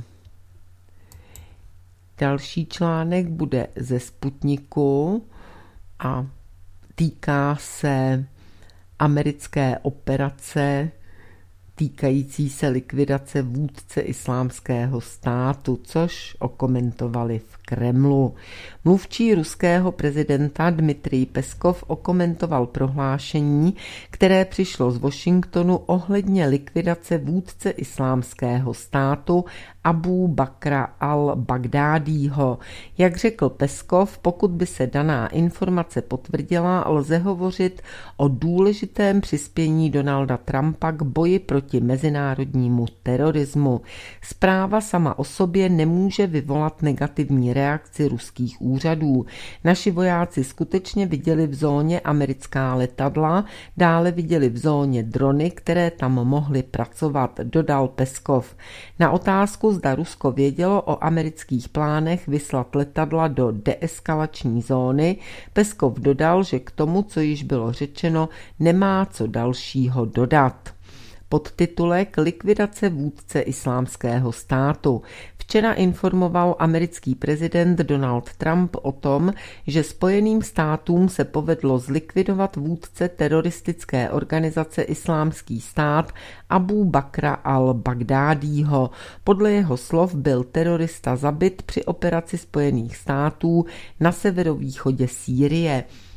Další článek bude ze Sputniku a týká se americké operace týkající se likvidace vůdce islámského státu, což okomentovali v Kremlu. Mluvčí ruského prezidenta Dmitrij Peskov okomentoval prohlášení, které přišlo z Washingtonu ohledně likvidace vůdce islámského státu Abu Bakra al-Baghdádího. Jak řekl Peskov, pokud by se daná informace potvrdila, lze hovořit o důležitém přispění Donalda Trumpa k boji proti mezinárodnímu terorismu. Zpráva sama o sobě nemůže vyvolat negativní reakci ruských úřadů. Naši vojáci skutečně viděli v zóně americká letadla, dále viděli v zóně drony, které tam mohly pracovat, dodal Peskov. Na otázku, zda Rusko vědělo o amerických plánech vyslat letadla do deeskalační zóny, Peskov dodal, že k tomu, co již bylo řečeno, nemá co dalšího dodat. Podtitulek Likvidace vůdce islámského státu. Včera informoval americký prezident Donald Trump o tom, že Spojeným státům se povedlo zlikvidovat vůdce teroristické organizace Islámský stát Abu Bakra al-Baghdádího. Podle jeho slov byl terorista zabit při operaci Spojených států na severovýchodě Sýrie.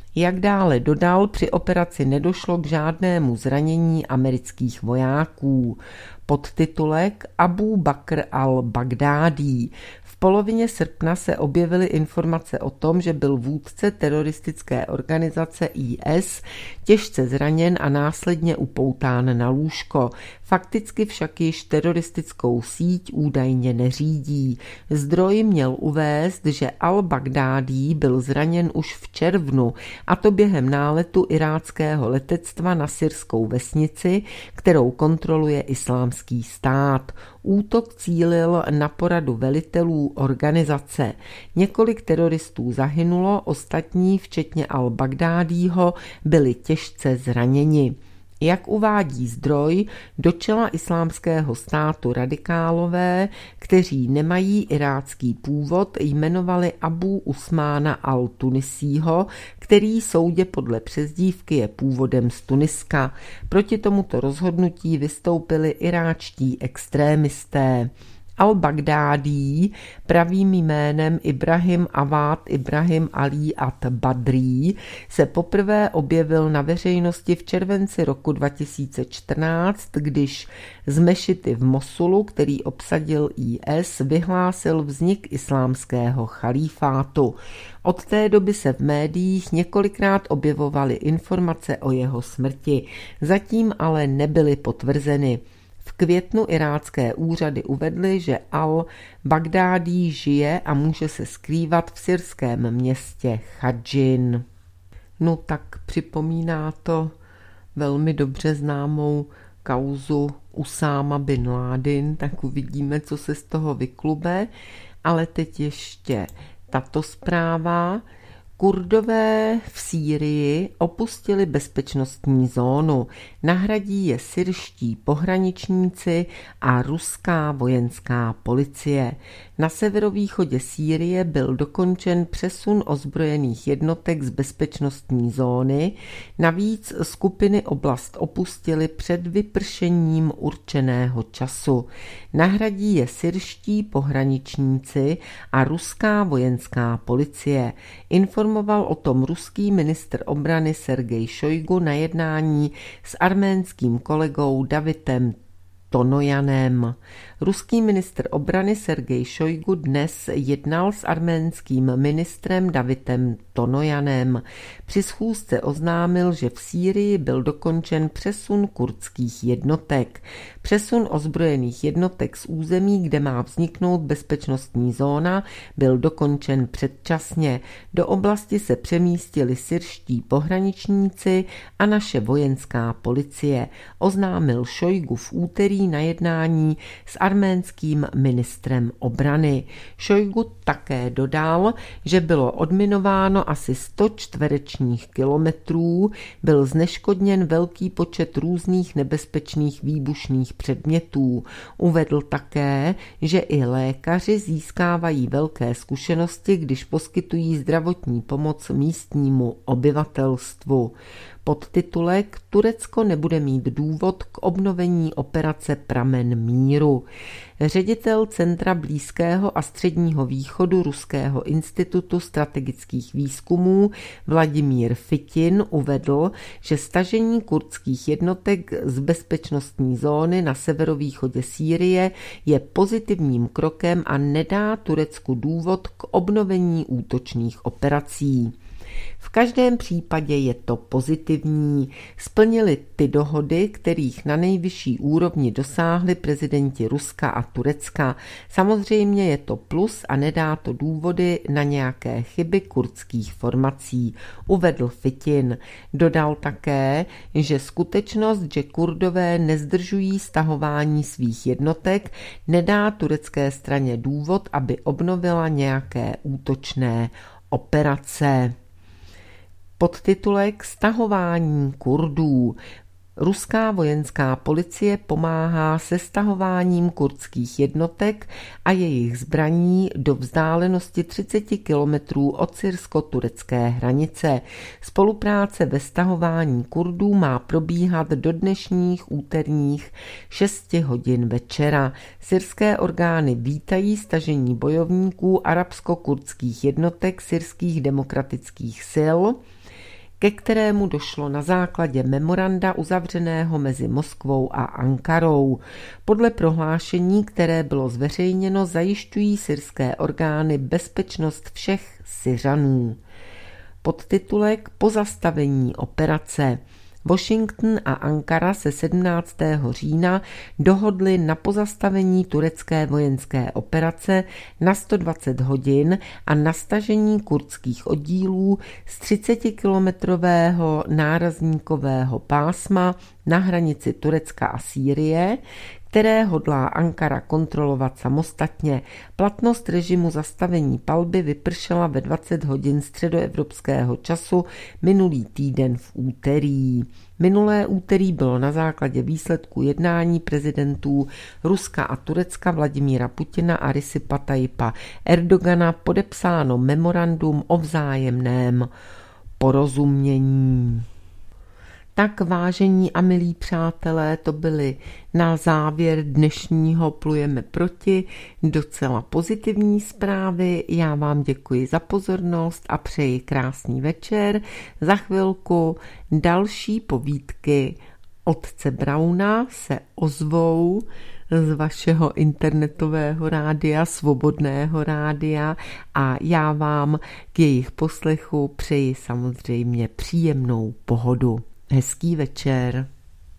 Jak dále dodal, při operaci nedošlo k žádnému zranění amerických vojáků. Podtitulek Abu Bakr al-Baghdádí. V polovině srpna se objevily informace o tom, že byl vůdce teroristické organizace í es těžce zraněn a následně upoután na lůžko. Fakticky však již teroristickou síť údajně neřídí. Zdroj měl uvést, že al-Baghdádí byl zraněn už v červnu, a to během náletu iráckého letectva na syrskou vesnici, kterou kontroluje Islámský stát. Útok cílil na poradu velitelů organizace. Několik teroristů zahynulo, ostatní, včetně al-Baghdádího, byli těžce zraněni. Jak uvádí zdroj, do čela Islámského státu radikálové, kteří nemají irácký původ, jmenovali Abu Usmána al-Tunisího, který soudě podle přezdívky je původem z Tuniska. Proti tomuto rozhodnutí vystoupili iráčtí extrémisté. Al-Baghdádí, pravým jménem Ibrahim Awad Ibrahim Ali at-Badrí, se poprvé objevil na veřejnosti v červenci roku dva tisíce čtrnáct, když z mešity v Mosulu, který obsadil í es, vyhlásil vznik islámského chalífátu. Od té doby se v médiích několikrát objevovaly informace o jeho smrti, zatím ale nebyly potvrzeny. V květnu irácké úřady uvedly, že al-Baghdádí žije a může se skrývat v syrském městě Chadžin. No tak připomíná to velmi dobře známou kauzu Usáma bin Ládin, tak uvidíme, co se z toho vyklube. Ale teď ještě tato zpráva. Kurdové v Sýrii opustili bezpečnostní zónu. Nahradí je syrští pohraničníci a ruská vojenská policie. Na severovýchodě Sýrie byl dokončen přesun ozbrojených jednotek z bezpečnostní zóny. Navíc skupiny oblast opustily před vypršením určeného času. Nahradí je syrští pohraničníci a ruská vojenská policie. Informoval o tom ruský ministr obrany Sergej Šojgu na jednání s arménským kolegou Davidem Tonojanem. Ruský ministr obrany Sergej Šojgu dnes jednal s arménským ministrem Davidem Tonojanem. Při schůzce oznámil, že v Sýrii byl dokončen přesun kurdských jednotek. Přesun ozbrojených jednotek z území, kde má vzniknout bezpečnostní zóna, byl dokončen předčasně. Do oblasti se přemístili syrští pohraničníci a naše vojenská policie, oznámil Šojgu v úterý na jednání s arménským ministrem obrany. Šojgu také dodal, že bylo odminováno asi sto čtverečních kilometrů, byl zneškodněn velký počet různých nebezpečných výbušných předmětů. Uvedl také, že i lékaři získávají velké zkušenosti, když poskytují zdravotní pomoc místnímu obyvatelstvu. Podtitulek Turecko nebude mít důvod k obnovení operace Pramen míru. Ředitel Centra Blízkého a Středního východu Ruského institutu strategických výzkumů Vladimír Fitin uvedl, že stažení kurdských jednotek z bezpečnostní zóny na severovýchodě Sýrie je pozitivním krokem a nedá Turecku důvod k obnovení útočných operací. V každém případě je to pozitivní. Splnili ty dohody, kterých na nejvyšší úrovni dosáhli prezidenti Ruska a Turecka. Samozřejmě je to plus a nedá to důvody na nějaké chyby kurdských formací, uvedl Fitin. Dodal také, že skutečnost, že Kurdové nezdržují stahování svých jednotek, nedá turecké straně důvod, aby obnovila nějaké útočné operace. Podtitulek Stahování Kurdů. Ruská vojenská policie pomáhá se stahováním kurdských jednotek a jejich zbraní do vzdálenosti třicet kilometrů od syrsko-turecké hranice. Spolupráce ve stahování Kurdů má probíhat do dnešních úterních šesti hodin večera. Syrské orgány vítají stažení bojovníků arabsko-kurdských jednotek syrských demokratických sil. ke kterému došlo na základě memoranda uzavřeného mezi Moskvou a Ankarou. Podle prohlášení, které bylo zveřejněno, zajišťují syrské orgány bezpečnost všech Syřanů. Podtitulek Pozastavení operace. Washington a Ankara se sedmnáctého října dohodli na pozastavení turecké vojenské operace na sto dvacet hodin a na stažení kurdských oddílů z třicetikilometrového nárazníkového pásma na hranici Turecka a Sýrie, které hodlá Ankara kontrolovat samostatně. Platnost režimu zastavení palby vypršela ve dvacet hodin středoevropského času minulý týden v úterý. Minulé úterý bylo na základě výsledků jednání prezidentů Ruska a Turecka Vladimíra Putina a Recipa Tayyipa Erdogana podepsáno memorandum o vzájemném porozumění. Tak, vážení a milí přátelé, to byly na závěr dnešního Plujeme proti docela pozitivní zprávy. Já vám děkuji za pozornost a přeji krásný večer. Za chvilku další povídky otce Brauna se ozvou z vašeho internetového rádia, svobodného rádia, a já vám k jejich poslechu přeji samozřejmě příjemnou pohodu. Hezký večer.